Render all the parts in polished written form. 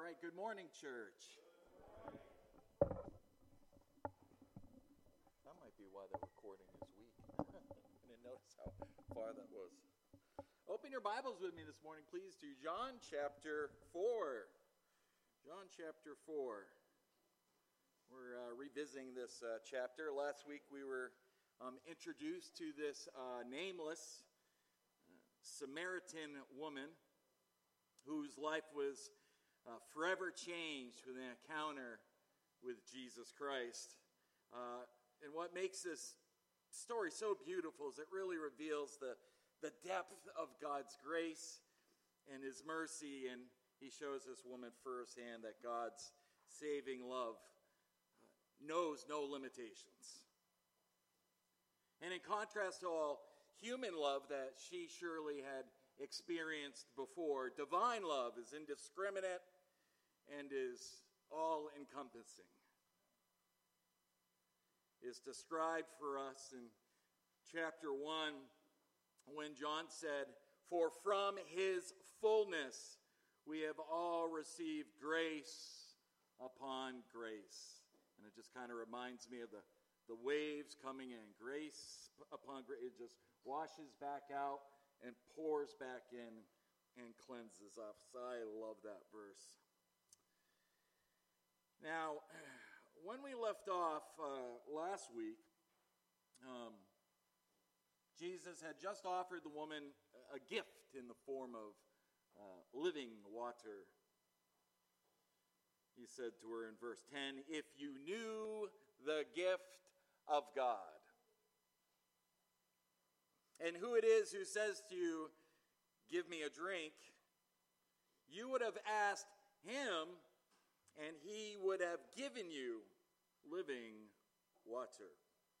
right, good morning, church. That might be why the recording is weak. I didn't notice how far that was. Open your Bibles with me this morning, please, to John chapter 4. John chapter 4. We're revisiting this chapter. Last week we were introduced to this nameless Samaritan woman whose life was forever changed with an encounter with Jesus Christ. And what makes this story so beautiful is it really reveals the depth of God's grace and His mercy, and He shows this woman firsthand that God's saving love knows no limitations. And in contrast to all human love that she surely had experienced before, divine love is indiscriminate and is all-encompassing. It's described for us in chapter 1 when John said, "For from His fullness we have all received grace upon grace." And it just kind of reminds me of the waves coming in. Grace upon grace. It just washes back out and pours back in and cleanses us. I love that verse. Now, when we left off last week, Jesus had just offered the woman a gift in the form of living water. He said to her in verse 10, "If you knew the gift of God, and who it is who says to you, 'Give me a drink,' you would have asked Him, and He would have given you living water."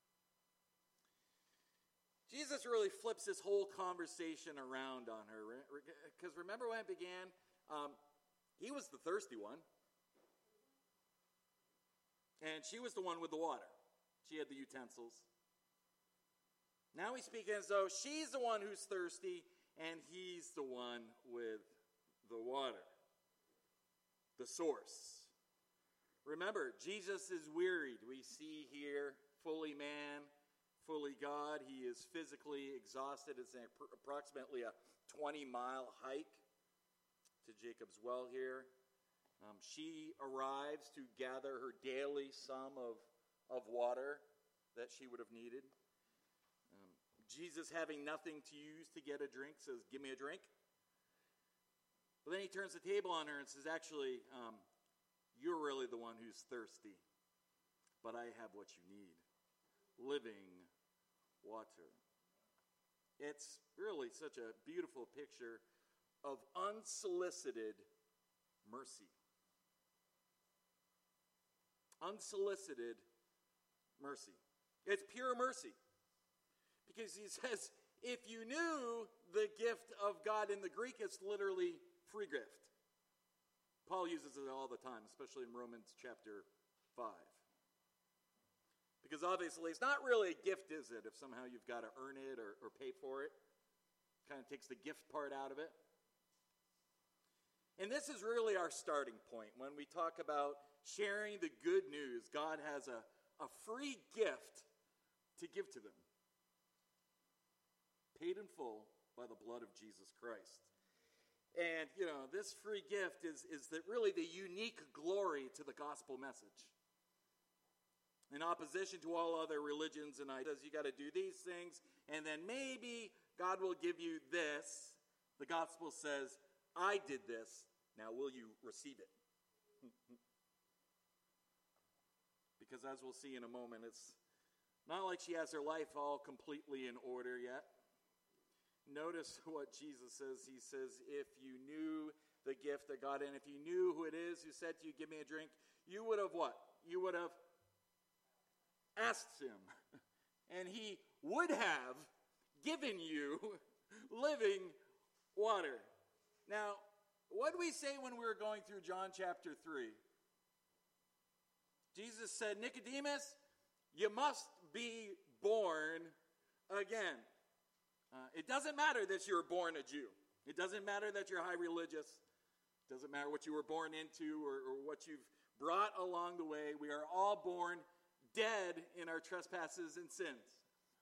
Jesus really flips this whole conversation around on her. Because remember when it began? He was the thirsty one. And she was the one with the water. She had the utensils. Now he's speaking as though she's the one who's thirsty and he's the one with the water. The source. Remember, Jesus is wearied. We see here, fully man, fully God. He is physically exhausted. It's approximately a 20-mile hike to Jacob's well here. She arrives to gather her daily sum of water that she would have needed. Jesus, having nothing to use to get a drink, says, "Give me a drink." But then he turns the table on her and says, "Actually, you're really the one who's thirsty, but I have what you need. Living water." It's really such a beautiful picture of unsolicited mercy. Unsolicited mercy. It's pure mercy. Because he says, if you knew the gift of God, in the Greek, it's literally free gift. Paul uses it all the time, especially in Romans chapter 5. Because obviously, it's not really a gift, is it, if somehow you've got to earn it or pay for it. Kind of takes the gift part out of it. And this is really our starting point when we talk about sharing the good news. God has a free gift to give to them. Paid in full by the blood of Jesus Christ. And, this free gift is really the unique glory to the gospel message. In opposition to all other religions and ideas, you got to do these things, and then maybe God will give you this. The gospel says, I did this, now will you receive it? Because as we'll see in a moment, it's not like she has her life all completely in order yet. Notice what Jesus says. He says, if you knew the gift of God, and if you knew who it is who said to you, "Give me a drink," you would have what? You would have asked Him, and He would have given you living water. Now, what did we say when we were going through John chapter 3? Jesus said, "Nicodemus, you must be born again." It doesn't matter that you're born a Jew. It doesn't matter that you're high religious. Doesn't matter what you were born into or what you've brought along the way. We are all born dead in our trespasses and sins.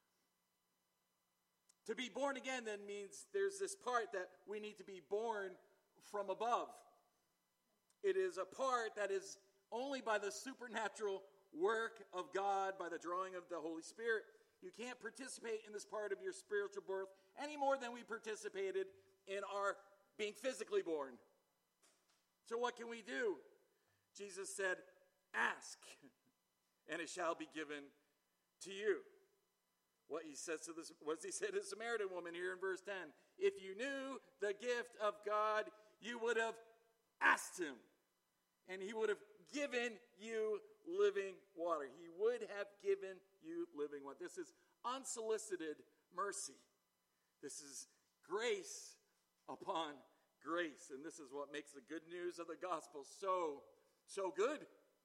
To be born again then means there's this part that we need to be born from above. It is a part that is only by the supernatural work of God, by the drawing of the Holy Spirit. You can't participate in this part of your spiritual birth any more than we participated in our being physically born. So what can we do? Jesus said, ask, and it shall be given to you. What does he say to the Samaritan woman here in verse 10? If you knew the gift of God, you would have asked him, and he would have given you living water. He would have given you living water. This is unsolicited mercy. This is grace upon grace. And this is what makes the good news of the gospel so good.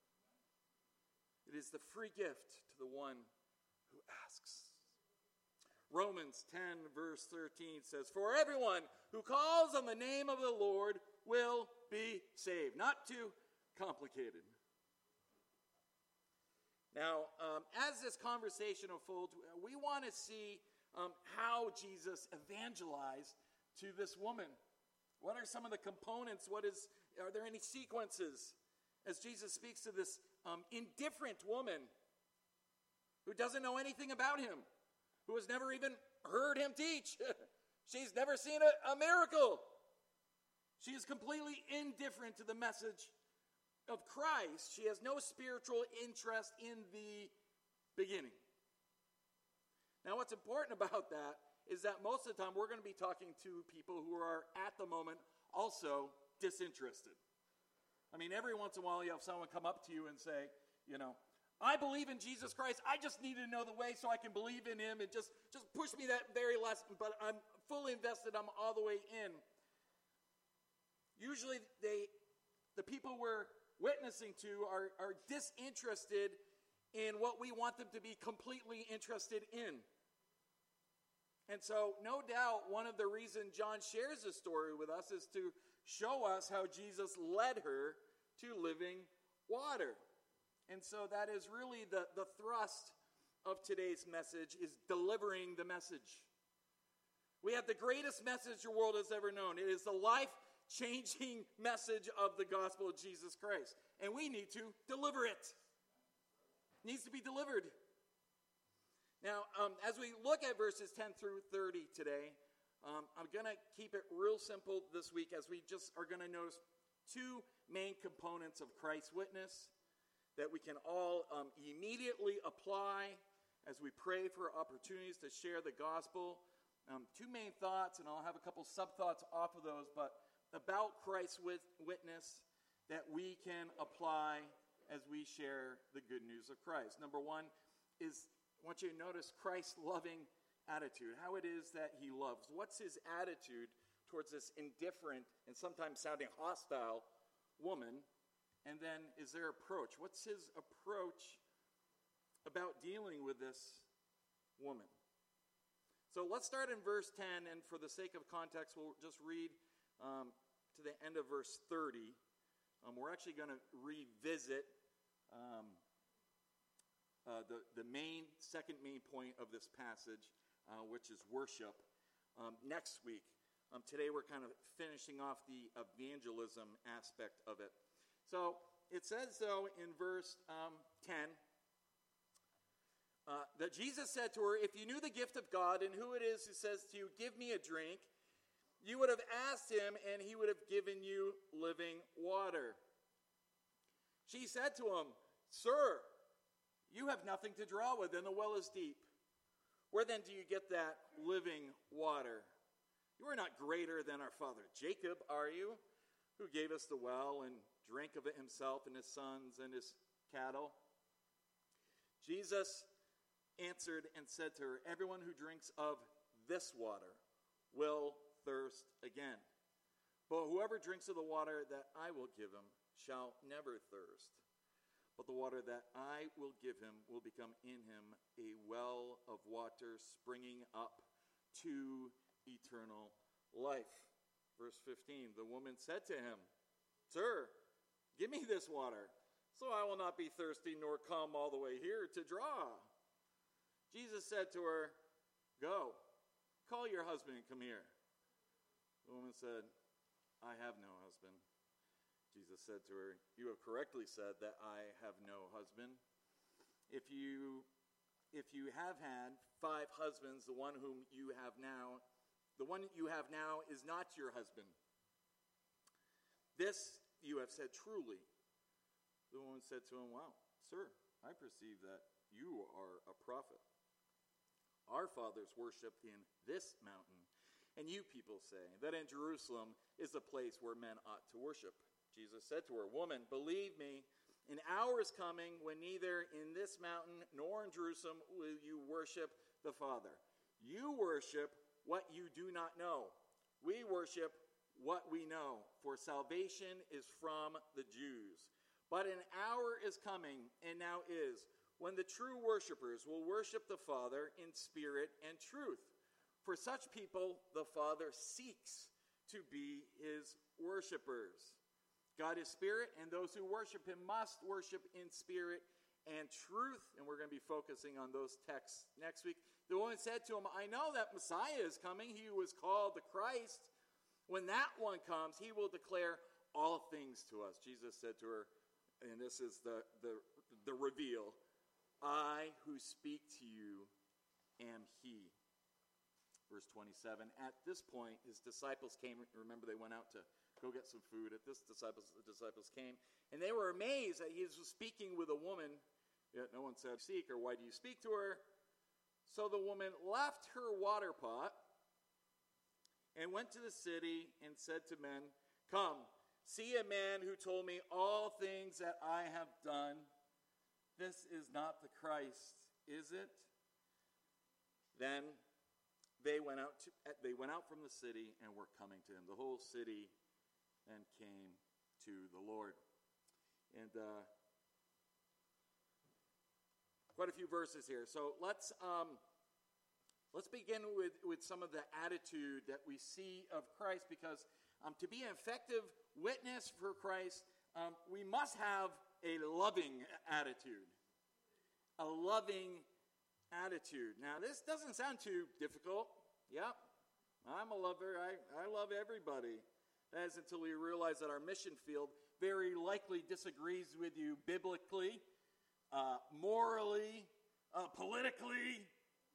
It is the free gift to the one who asks. Romans 10 verse 13 says, for everyone who calls on the name of the Lord will be saved. Not too complicated. Now, as this conversation unfolds, we want to see how Jesus evangelized to this woman. What are some of the components? Are there any sequences as Jesus speaks to this indifferent woman who doesn't know anything about him, who has never even heard him teach? She's never seen a miracle. She is completely indifferent to the message of Christ. She has no spiritual interest in the beginning. Now, what's important about that is that most of the time we're going to be talking to people who are at the moment also disinterested. I mean, every once in a while you have someone come up to you and say, I believe in Jesus Christ. I just need to know the way so I can believe in him, and just push me that very last, but I'm fully invested. I'm all the way in. Usually the people we're witnessing to are disinterested in what we want them to be completely interested in. And so, no doubt, one of the reasons John shares this story with us is to show us how Jesus led her to living water. And so that is really the thrust of today's message, is delivering the message. We have the greatest message the world has ever known. It is the life-changing message of the gospel of Jesus Christ. And we need to deliver it. It needs to be delivered. Now, as we look at verses 10 through 30 today, I'm going to keep it real simple this week, as we just are going to notice two main components of Christ's witness that we can all immediately apply as we pray for opportunities to share the gospel. Two main thoughts, and I'll have a couple sub-thoughts off of those, but about Christ's witness that we can apply as we share the good news of Christ. Number one is, I want you to notice Christ's loving attitude, how it is that he loves. What's his attitude towards this indifferent and sometimes sounding hostile woman? And then is there approach? What's his approach about dealing with this woman? So let's start in verse 10, and for the sake of context, we'll just read to the end of verse 30. We're actually going to revisit the second main point of this passage, which is worship, next week. Today we're kind of finishing off the evangelism aspect of it. So it says, though, in verse 10, that Jesus said to her, if you knew the gift of God and who it is who says to you, give me a drink, you would have asked him and he would have given you living water. She said to him, sir, you have nothing to draw with, and the well is deep. Where then do you get that living water? You are not greater than our father Jacob, are you, who gave us the well and drank of it himself and his sons and his cattle? Jesus answered and said to her, everyone who drinks of this water will thirst again. But whoever drinks of the water that I will give him shall never thirst. But the water that I will give him will become in him a well of water springing up to eternal life. Verse 15, the woman said to him, me this water, so I will not be thirsty nor come all the way here to draw." Jesus said to her, "Go, call your husband and come here." The woman said, "I have no husband." Jesus said to her, "You have correctly said that I have no husband. If you have had 5 husbands, the one you have now is not your husband. This you have said truly." The woman said to him, "Well, sir, I perceive that you are a prophet. Our fathers worshipped in this mountain, and you people say that in Jerusalem is the place where men ought to worship." Jesus said to her, "Woman, believe me, an hour is coming when neither in this mountain nor in Jerusalem will you worship the Father. You worship what you do not know. We worship what we know, for salvation is from the Jews. But an hour is coming, and now is, when the true worshipers will worship the Father in spirit and truth. For such people the Father seeks to be his worshipers. God is spirit, and those who worship him must worship in spirit and truth." And we're going to be focusing on those texts next week. The woman said to him, "I know that Messiah is coming, he who is called the Christ. When that one comes, he will declare all things to us." Jesus said to her, and this is the reveal, "I who speak to you am he." Verse 27, at this point, his disciples came. Remember, they went out to go get some food. At this, the disciples came, and they were amazed that he was speaking with a woman, yet no one said, "Seek," or "Why do you speak to her?" So the woman left her water pot and went to the city and said to men, "Come, see a man who told me all things that I have done. This is not the Christ, is it?" Then they went out from the city and were coming to him. The whole city then came to the Lord. And quite a few verses here. So let's begin with some of the attitude that we see of Christ, because to be an effective witness for Christ, we must have a loving attitude. A loving attitude. Now, this doesn't sound too difficult. Yep, I'm a lover. I love everybody. That is until we realize that our mission field very likely disagrees with you biblically, morally, politically.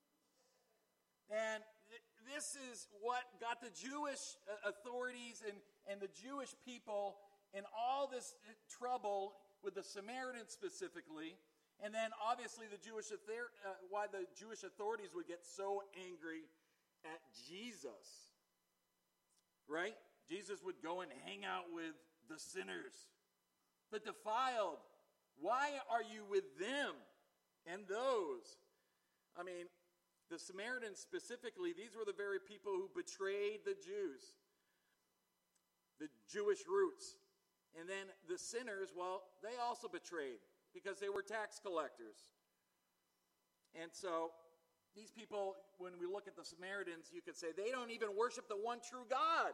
And this is what got the Jewish authorities and the Jewish people in all this trouble with the Samaritans specifically. And then obviously why the Jewish authorities would get so angry at Jesus. Right? Jesus would go and hang out with the sinners, the defiled. Why are you with them and those? I mean, the Samaritans specifically, these were the very people who betrayed the Jews, the Jewish roots. And then the sinners, well, they also betrayed because they were tax collectors. And so these people, when we look at the Samaritans, you could say they don't even worship the one true God.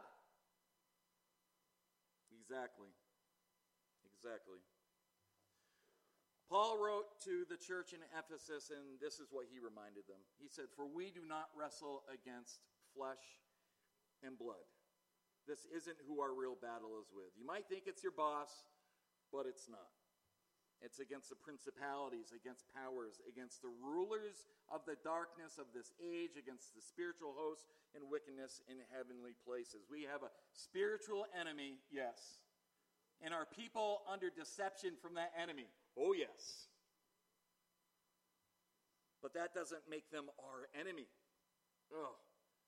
Exactly. Paul wrote to the church in Ephesus, and this is what he reminded them. He said, "For we do not wrestle against flesh and blood." This isn't who our real battle is with. You might think it's your boss, but it's not. It's against the principalities, against powers, against the rulers of the darkness of this age, against the spiritual hosts and wickedness in heavenly places. We have a spiritual enemy, yes. And our people under deception from that enemy, oh yes. But that doesn't make them our enemy. Oh.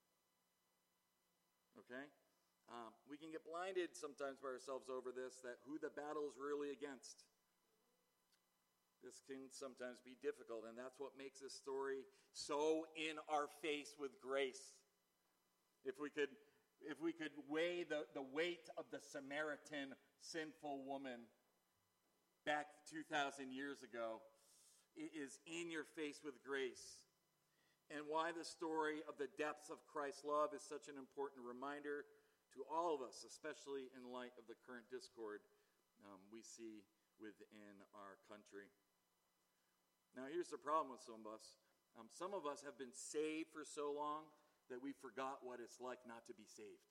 Okay? We can get blinded sometimes by ourselves over this, that who the battle is really against. This can sometimes be difficult, and that's what makes this story so in our face with grace. If we could weigh the weight of the Samaritan sinful woman back 2,000 years ago, it is in your face with grace. And why the story of the depths of Christ's love is such an important reminder to all of us, especially in light of the current discord we see within our country. Now, here's the problem with some of us. Some of us have been saved for so long that we forgot what it's like not to be saved.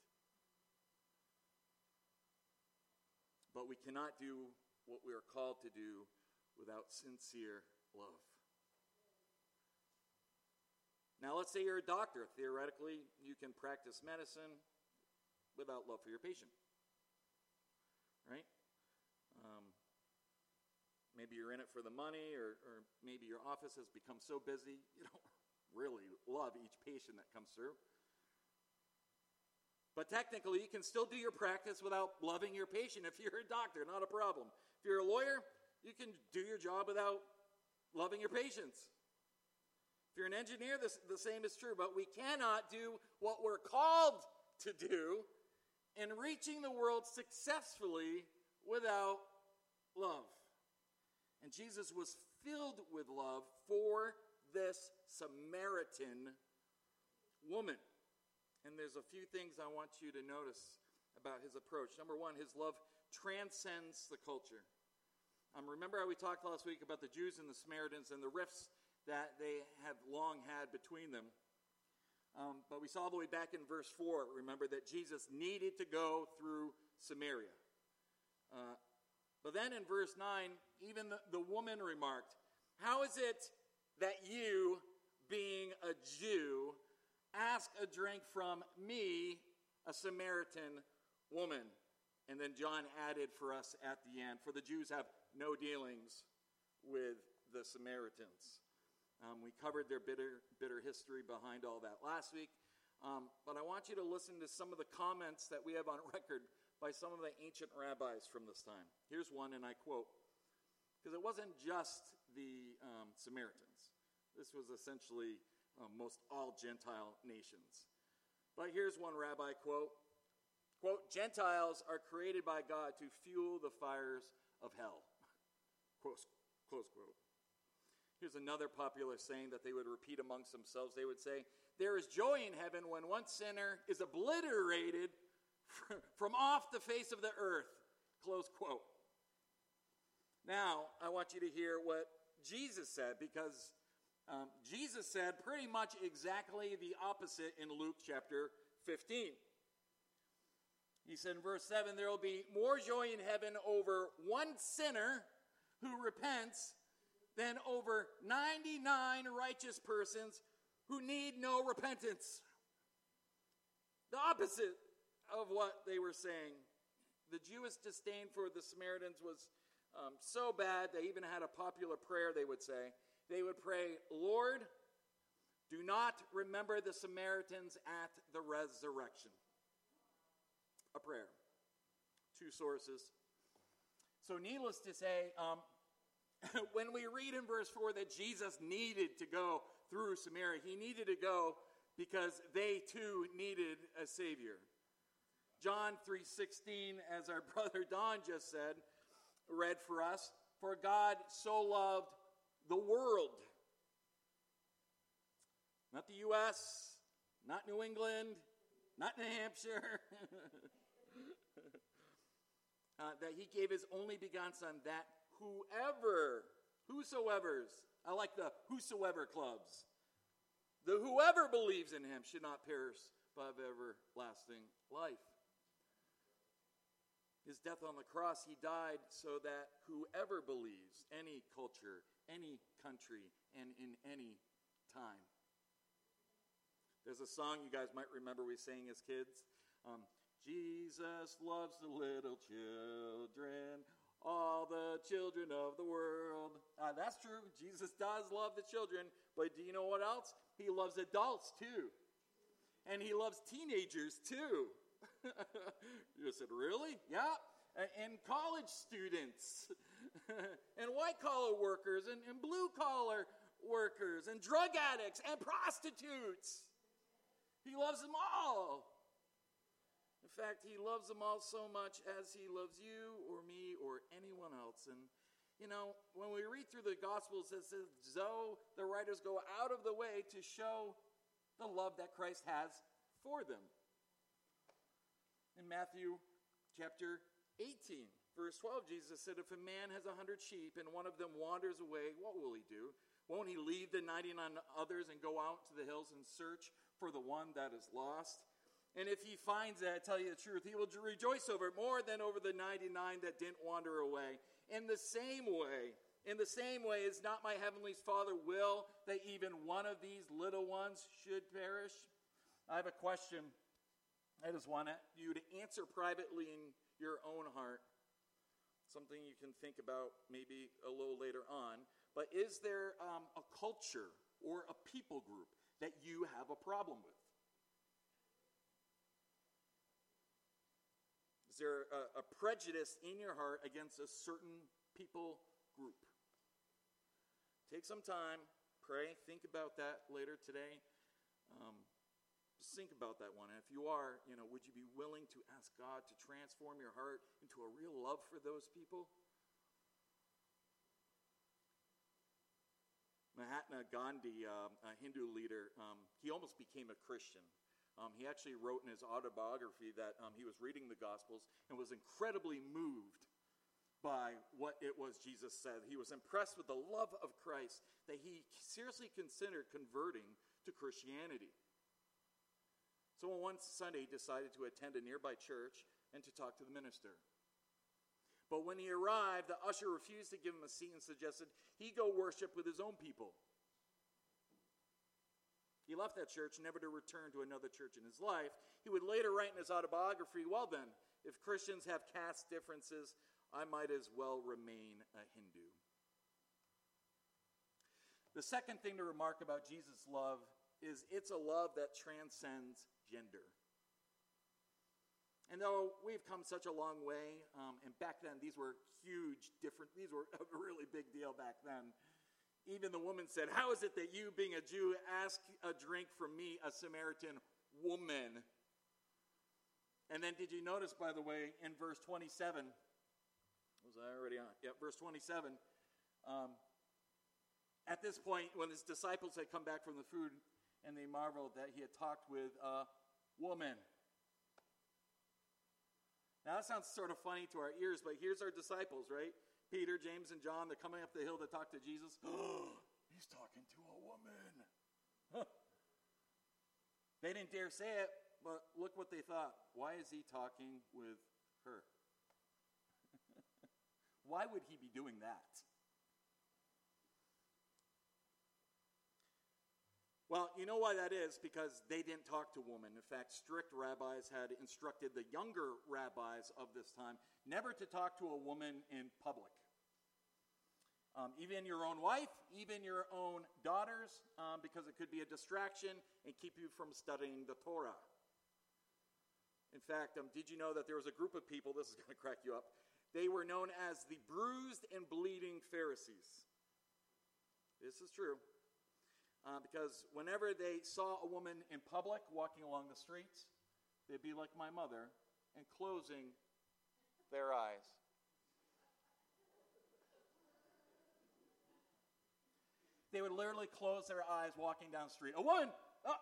But we cannot do what we are called to do without sincere love. Now, let's say you're a doctor. Theoretically, you can practice medicine without love for your patient. Right? Maybe you're in it for the money, or maybe your office has become so busy you don't really love each patient that comes through. But technically, you can still do your practice without loving your patient. If you're a doctor, not a problem. If you're a lawyer, you can do your job without loving your patients. If you're an engineer, the same is true. But we cannot do what we're called to do in reaching the world successfully without love. And Jesus was filled with love for this Samaritan woman. And there's a few things I want you to notice about his approach. Number one, his love transcends the culture. Remember how we talked last week about the Jews and the Samaritans and the rifts that they have long had between them. But we saw all the way back in verse 4, remember, that Jesus needed to go through Samaria. But then in verse 9, even the woman remarked, "How is it that you, being a Jew, ask a drink from me, a Samaritan woman?" And then John added for us at the end, "For the Jews have no dealings with the Samaritans." We covered their bitter history behind all that last week. But I want you to listen to some of the comments that we have on record by some of the ancient rabbis from this time. Here's one, and I quote, because it wasn't just the Samaritans. This was essentially most all Gentile nations. But here's one rabbi quote, "Gentiles are created by God to fuel the fires of hell." Close quote. Here's another popular saying that they would repeat amongst themselves. They would say, "There is joy in heaven when one sinner is obliterated from off the face of the earth." Close quote. Now, I want you to hear what Jesus said, because Jesus said pretty much exactly the opposite in Luke chapter 15. He said in verse 7, "There will be more joy in heaven over one sinner who repents than over 99 righteous persons who need no repentance." The opposite of what they were saying. The Jewish disdain for the Samaritans was so bad, they even had a popular prayer they would say. They would pray, "Lord, do not remember the Samaritans at the resurrection." A prayer. Two sources. So needless to say, when we read in verse 4 that Jesus needed to go through Samaria, he needed to go because they too needed a Savior. John 3:16, as our brother Don just said, read for us, "For God so loved the world." Not the U.S., not New England, not New Hampshire. That he gave his only begotten Son, that whosoever's, I like the whosoever clubs, the whoever believes in him should not perish but have everlasting life. His death on the cross, he died so that whoever believes, any culture, any country, and in any time. There's a song you guys might remember we sang as kids. Jesus loves the little children, all the children of the world. That's true. Jesus does love the children, but do you know what else? He loves adults too. And he loves teenagers too. You said, really? Yeah. And college students, and white-collar workers, and blue-collar workers, and drug addicts, and prostitutes. He loves them all. In fact, he loves them all so much as he loves you or me or anyone else. And, you know, when we read through the Gospels, it's as though the writers go out of the way to show the love that Christ has for them. In Matthew chapter 18, verse 12, Jesus said, if a man has 100 sheep and one of them wanders away, what will he do? Won't he leave the 99 others and go out to the hills and search for the one that is lost? And if he finds it, I tell you the truth, he will rejoice over it more than over the 99 that didn't wander away. In the same way, is not my heavenly Father will that even one of these little ones should perish? I have a question I just want you to answer privately in your own heart. Something you can think about maybe a little later on. But is there a culture or a people group that you have a problem with? Is there a prejudice in your heart against a certain people group? Take some time, pray, think about that later today. Just think about that one. And if you are, would you be willing to ask God to transform your heart into a real love for those people? Mahatma Gandhi, a Hindu leader, he almost became a Christian. He actually wrote in his autobiography that he was reading the Gospels and was incredibly moved by what it was Jesus said. He was impressed with the love of Christ that he seriously considered converting to Christianity. So one Sunday he decided to attend a nearby church and to talk to the minister. But when he arrived, the usher refused to give him a seat and suggested he go worship with his own people. He left that church, never to return to another church in his life. He would later write in his autobiography, well then, if Christians have caste differences, I might as well remain a Hindu. The second thing to remark about Jesus' love is it's a love that transcends gender. And though we've come such a long way, and back then these were these were a really big deal back then. Even the woman said, how is it that you, being a Jew, ask a drink from me, a Samaritan woman? And then did you notice, by the way, in verse 27, was I already on? Yeah, verse 27. At this point, when his disciples had come back from the food, and they marveled that he had talked with a woman. Now that sounds sort of funny to our ears, but here's our disciples, right? Peter, James, and John, they're coming up the hill to talk to Jesus. He's talking to a woman. They didn't dare say it, but look what they thought. Why is he talking with her? Why would he be doing that? Well, you know why that is? Because they didn't talk to women. In fact, strict rabbis had instructed the younger rabbis of this time never to talk to a woman in public. Even your own wife, even your own daughters, because it could be a distraction and keep you from studying the Torah. In fact, did you know that there was a group of people, this is going to crack you up, they were known as the bruised and bleeding Pharisees. This is true. Because whenever they saw a woman in public walking along the streets, they'd be like my mother and closing their eyes. They would literally close their eyes walking down the street. A woman! Oh!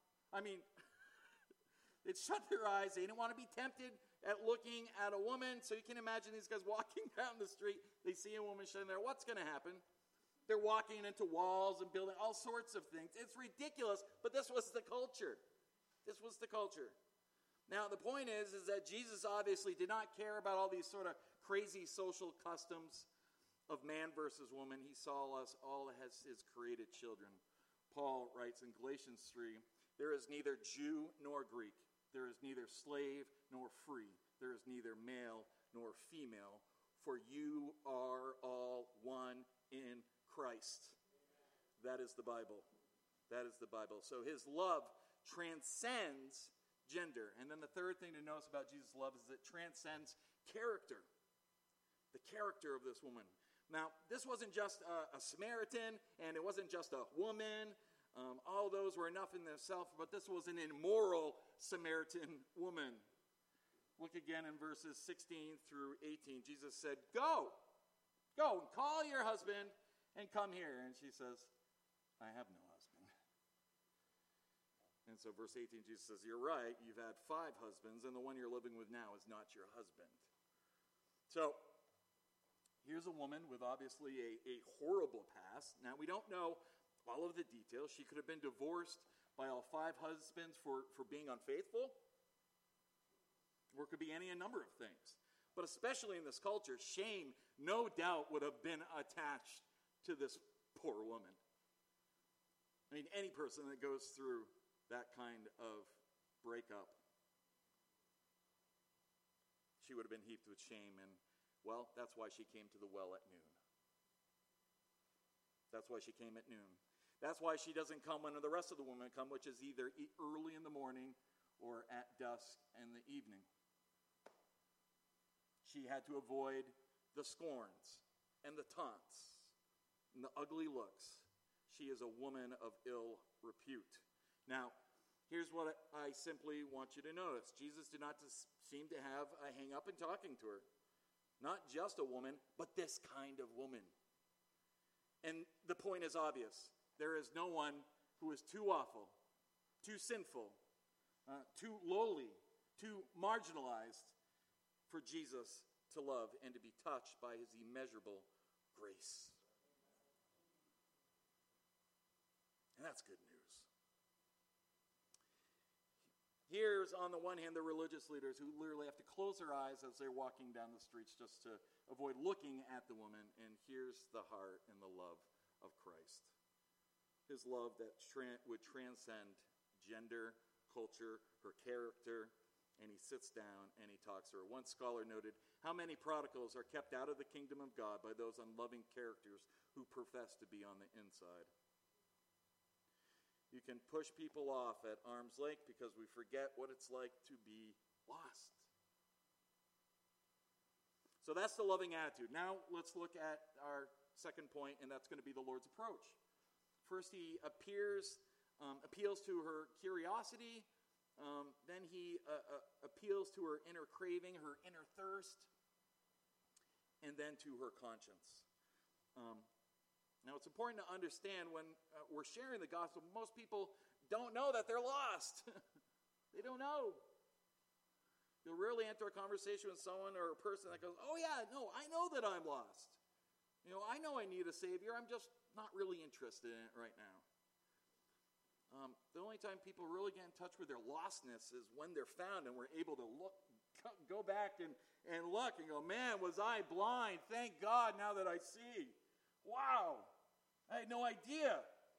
They'd shut their eyes. They didn't want to be tempted at looking at a woman. So you can imagine these guys walking down the street. They see a woman standing there. What's going to happen? They're walking into walls and building all sorts of things. It's ridiculous, but this was the culture. This was the culture. Now, the point is that Jesus obviously did not care about all these sort of crazy social customs of man versus woman. He saw us all as his created children. Paul writes in Galatians 3, there is neither Jew nor Greek. There is neither slave nor free. There is neither male nor female. For you are all one in Christ. That is the Bible. That is the Bible. So his love transcends gender. And then the third thing to notice about Jesus' love is it transcends character. The character of this woman. Now, this wasn't just a Samaritan, and it wasn't just a woman. All those were enough in themselves, but this was an immoral Samaritan woman. Look again in verses 16 through 18. Jesus said, Go and call your husband and come here. And she says, I have no husband. And so verse 18, Jesus says, you're right, you've had 5 husbands, and the one you're living with now is not your husband. So, here's a woman with obviously a horrible past. Now, we don't know all of the details. She could have been divorced by all 5 husbands for being unfaithful, or it could be any number of things. But especially in this culture, shame, no doubt, would have been attached to this poor woman. I mean, any person that goes through that kind of breakup, she would have been heaped with shame. And, well, that's why she came to the well at noon. That's why she came at noon. That's why she doesn't come when the rest of the women come, which is either early in the morning or at dusk in the evening. She had to avoid the scorns and the taunts and the ugly looks. She is a woman of ill repute. Now, here's what I simply want you to notice. Jesus did not seem to have a hang up in talking to her. Not just a woman, but this kind of woman. And the point is obvious. There is no one who is too awful, too sinful, too lowly, too marginalized for Jesus to love and to be touched by his immeasurable grace. And that's good news. Here's, on the one hand, the religious leaders who literally have to close their eyes as they're walking down the streets just to avoid looking at the woman. And here's the heart and the love of Christ. His love that would transcend gender, culture, her character. And he sits down and he talks to her. One scholar noted, how many prodigals are kept out of the kingdom of God by those unloving characters who profess to be on the inside? You can push people off at arm's length because we forget what it's like to be lost. So that's the loving attitude. Now let's look at our second point, and that's going to be the Lord's approach. First, he appeals to her curiosity. Then he appeals to her inner craving, her inner thirst, and then to her conscience. Now, it's important to understand when we're sharing the gospel, most people don't know that they're lost. They don't know. You'll rarely enter a conversation with someone or a person that goes, oh yeah, no, I know that I'm lost. I know I need a Savior. I'm just not really interested in it right now. The only time people really get in touch with their lostness is when they're found and we're able to go back and look and go, man, was I blind? Thank God now that I see. Wow, I had no idea.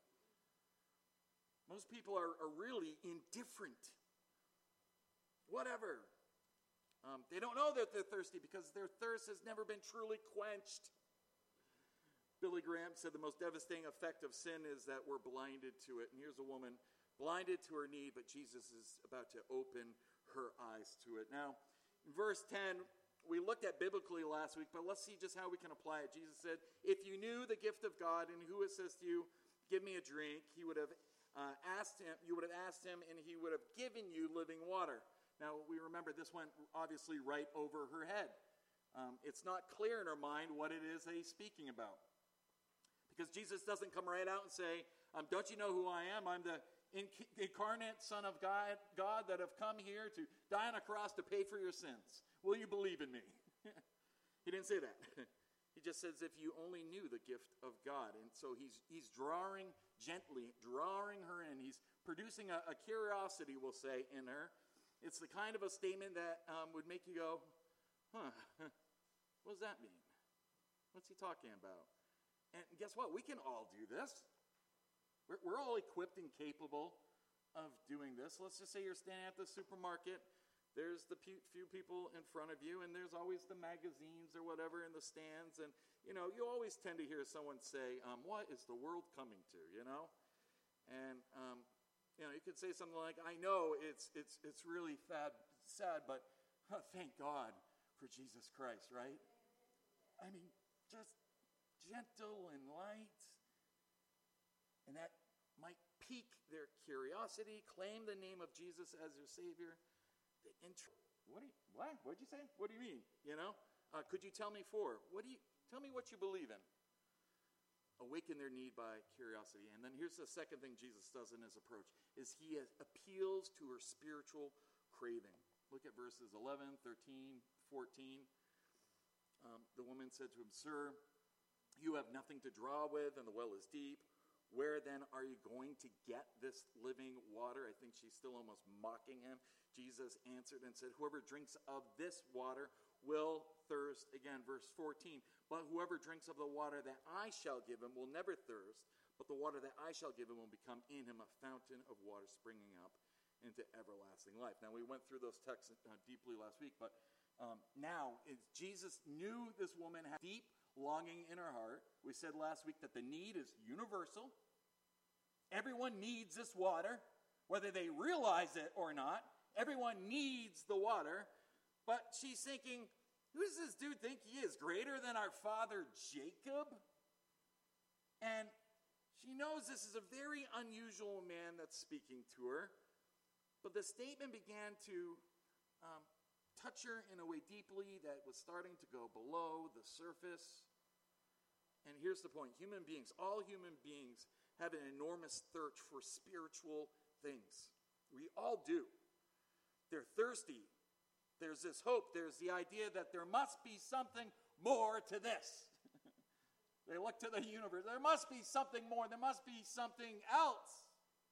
Most people are really indifferent. Whatever. They don't know that they're thirsty because their thirst has never been truly quenched. Billy Graham said the most devastating effect of sin is that we're blinded to it. And here's a woman blinded to her need, but Jesus is about to open her eyes to it. Now, in verse 10, we looked at biblically last week, but let's see just how we can apply it. Jesus said, if you knew the gift of God and who says to you, give me a drink, you would have asked him, and he would have given you living water. Now, we remember this went obviously right over her head. It's not clear in her mind what it is that he's speaking about. Because Jesus doesn't come right out and say, don't you know who I am? I'm the incarnate Son of God that have come here to die on a cross to pay for your sins. Will you believe in me? He didn't say that. He just says, if you only knew the gift of God. And so he's gently drawing her in. He's producing a curiosity, we'll say, in her. It's the kind of a statement that would make you go, what does that mean? What's he talking about? And guess what? We can all do this. We're all equipped and capable of doing this. Let's just say you're standing at the supermarket. There's the few people in front of you, and there's always the magazines or whatever in the stands. And, you always tend to hear someone say, what is the world coming to, And, you could say something like, I know it's really sad, but thank God for Jesus Christ, right? I mean, just gentle and light. And that might pique their curiosity, claim the name of Jesus as their Savior. What? What'd you say? What do you mean? Could you tell me tell me what you believe in? Awaken their need by curiosity. And then here's the second thing Jesus does in his approach, is he appeals to her spiritual craving. Look at verses 11, 13, 14. The woman said to him, "Sir, you have nothing to draw with, and the well is deep. Where then are you going to get this living water?" I think she's still almost mocking him. Jesus answered and said, "Whoever drinks of this water will thirst." Again, verse 14. "But whoever drinks of the water that I shall give him will never thirst, but the water that I shall give him will become in him a fountain of water springing up into everlasting life." Now, we went through those texts deeply last week, but now Jesus knew this woman had deep longing in her heart. We said last week that the need is universal. Everyone needs this water, whether they realize it or not. Everyone needs the water. But she's thinking, who does this dude think he is? Greater than our father Jacob? And she knows this is a very unusual man that's speaking to her. But the statement began to touch her in a way deeply that was starting to go below the surface. And here's the point. All human beings have an enormous thirst for spiritual things. We all do. They're thirsty. There's this hope. There's the idea that there must be something more to this. They look to the universe. There must be something more. There must be something else.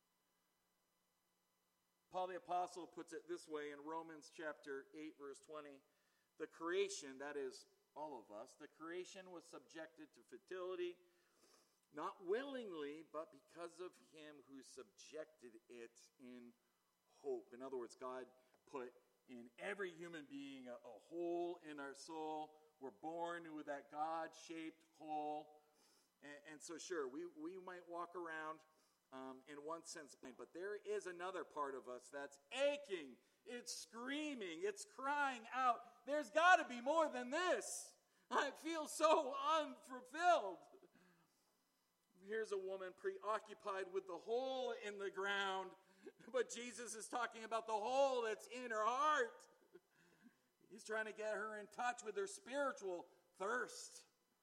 Paul the Apostle puts it this way in Romans chapter 8, verse 20. The creation, that is all of us, the creation was subjected to fertility, not willingly, but because of him who subjected it in hope. In other words, God put in every human being a hole in our soul. We're born with that God-shaped hole. And so sure, we might walk around in one sense, but there is another part of us that's aching, it's screaming, it's crying out, there's got to be more than this. I feel so unfulfilled. Here's a woman preoccupied with the hole in the ground, but Jesus is talking about the hole that's in her heart. He's trying to get her in touch with her spiritual thirst.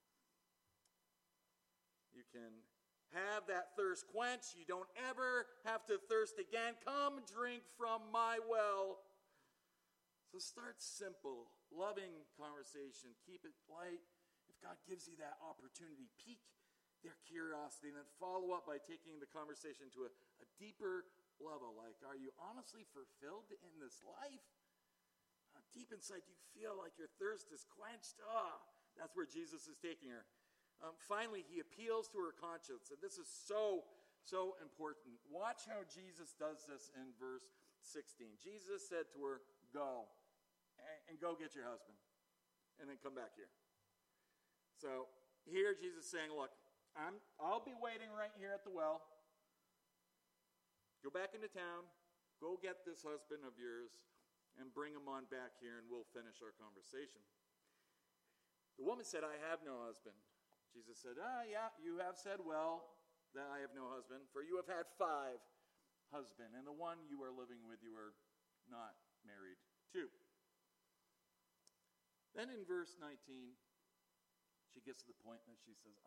You can have that thirst quenched. You don't ever have to thirst again. Come drink from my well. So start simple, loving conversation. Keep it light. If God gives you that opportunity, pique their curiosity, and then follow up by taking the conversation to a deeper level. Like, are you honestly fulfilled in this life? Deep inside, do you feel like your thirst is quenched? That's where Jesus is taking her. Finally, he appeals to her conscience, and this is so important. Watch how Jesus does this in verse 16. Jesus said to her, "Go, and go get your husband, and then come back here." So here Jesus is saying, look, I'll be waiting right here at the well. Go back into town, go get this husband of yours, and bring him on back here, and we'll finish our conversation. The woman said, "I have no husband." Jesus said, "Yeah, you have said well that I have no husband, for you have had 5 husbands, and the one you are living with you are not married to." Then in verse 19, she gets to the point that she says,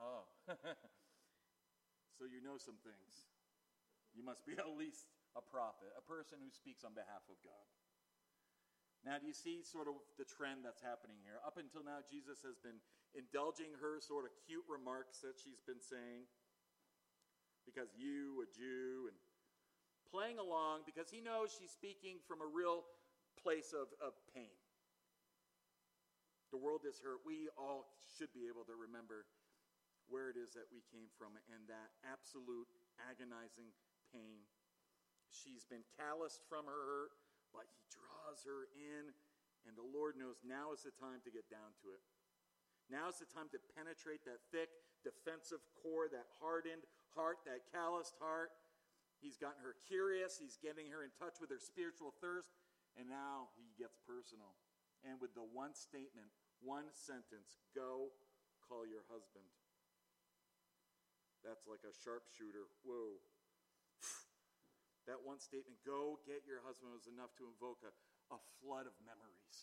so you know some things. You must be at least a prophet, a person who speaks on behalf of God. Now, do you see sort of the trend that's happening here? Up until now, Jesus has been indulging her sort of cute remarks that she's been saying, because you, a Jew, and playing along because he knows she's speaking from a real place of pain. The world is hurt. We all should be able to remember where it is that we came from and that absolute agonizing pain. She's been calloused from her hurt, but he draws her in, and the Lord knows now is the time to get down to it. Now is the time to penetrate that thick, defensive core, that hardened heart, that calloused heart. He's gotten her curious. He's getting her in touch with her spiritual thirst, and now he gets personal. And with the one statement, one sentence, "Go, call your husband." That's like a sharpshooter. Whoa. That one statement, "Go get your husband," was enough to invoke a flood of memories.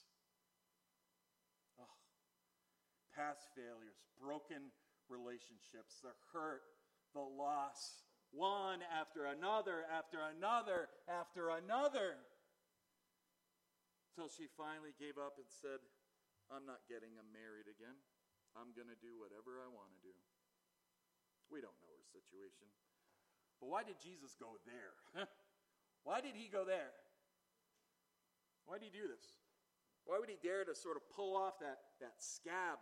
Past failures, broken relationships, the hurt, the loss, one after another, after another, after another. Till she finally gave up and said, I'm not getting married again. I'm going to do whatever I want to do. We don't know her situation. But why did Jesus go there? Why did he go there? Why did he do this? Why would he dare to sort of pull off that scab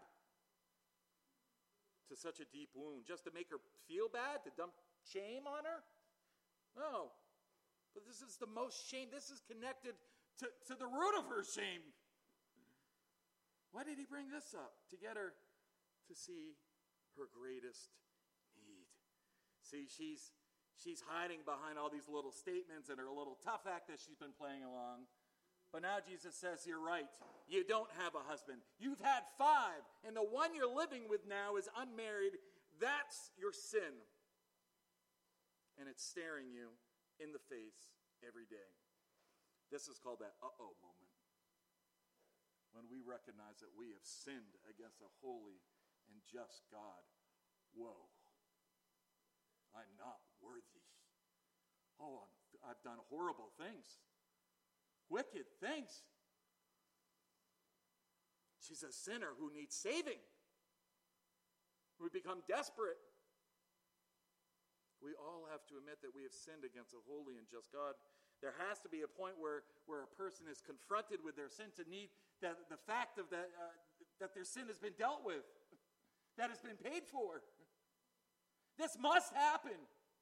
to such a deep wound? Just to make her feel bad? To dump shame on her? No. But this is the most shame. This is connected to the root of her shame. Why did he bring this up? To get her to see her greatest need. See, she's hiding behind all these little statements and her little tough act that she's been playing along. But now Jesus says, you're right. You don't have a husband. You've had 5, and the one you're living with now is unmarried. That's your sin. And it's staring you in the face every day. This is called that uh-oh moment. When we recognize that we have sinned against a holy and just God. Whoa. I'm not worthy. Oh, I've done horrible things. Wicked things. She's a sinner who needs saving. We become desperate. We all have to admit that we have sinned against a holy and just God. There has to be a point where a person is confronted with their sin to need the fact of that their sin has been dealt with, that has been paid for. This must happen.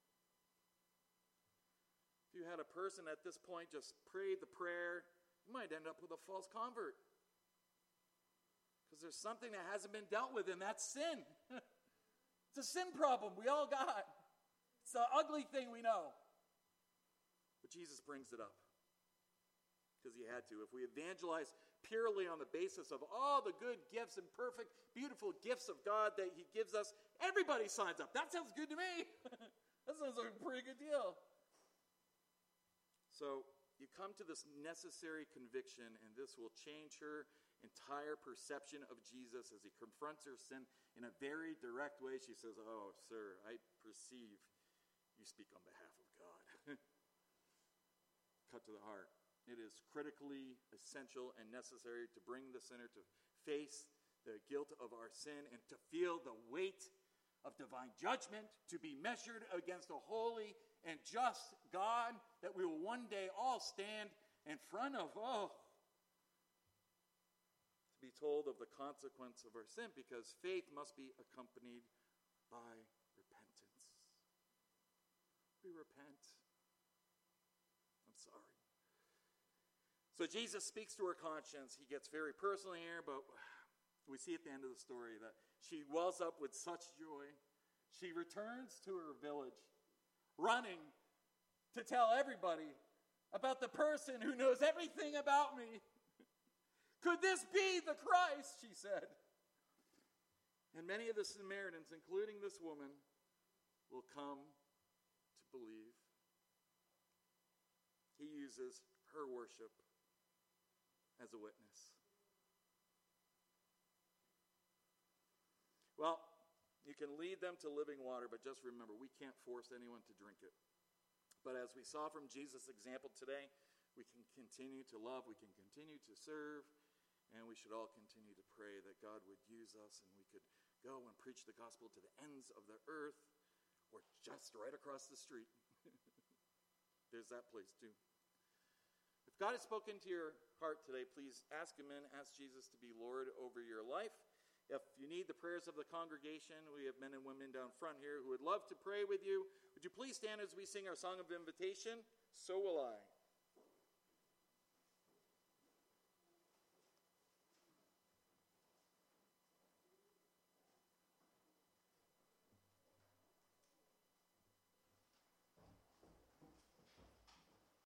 If you had a person at this point just prayed the prayer, you might end up with a false convert. Because there's something that hasn't been dealt with, and that's sin. It's a sin problem we all got. It's the ugly thing we know. But Jesus brings it up. Because he had to. If we evangelize purely on the basis of all the good gifts and perfect, beautiful gifts of God that he gives us, everybody signs up. That sounds good to me. That sounds like a pretty good deal. So you come to this necessary conviction, and this will change her entire perception of Jesus as he confronts her sin in a very direct way. She says, oh, sir, I perceive you speak on behalf of God. Cut to the heart. It is critically essential and necessary to bring the sinner to face the guilt of our sin and to feel the weight of divine judgment, to be measured against a holy and just God that we will one day all stand in front of. Oh, to be told of the consequence of our sin, because faith must be accompanied by repentance. We repent. I'm sorry. So Jesus speaks to her conscience. He gets very personal here, but we see at the end of the story that she wells up with such joy. She returns to her village, running to tell everybody about the person who knows everything about me. Could this be the Christ, she said. And many of the Samaritans, including this woman, will come to believe. He uses her worship as a witness. Well, you can lead them to living water, but just remember, we can't force anyone to drink it. But as we saw from Jesus' example today, we can continue to love, we can continue to serve, and we should all continue to pray that God would use us and we could go and preach the gospel to the ends of the earth, or just right across the street. There's that place too. If God has spoken to your heart today, please ask him in, ask Jesus to be Lord over your life. If you need the prayers of the congregation, we have men and women down front here who would love to pray with you. Would you please stand as we sing our song of invitation? So will I.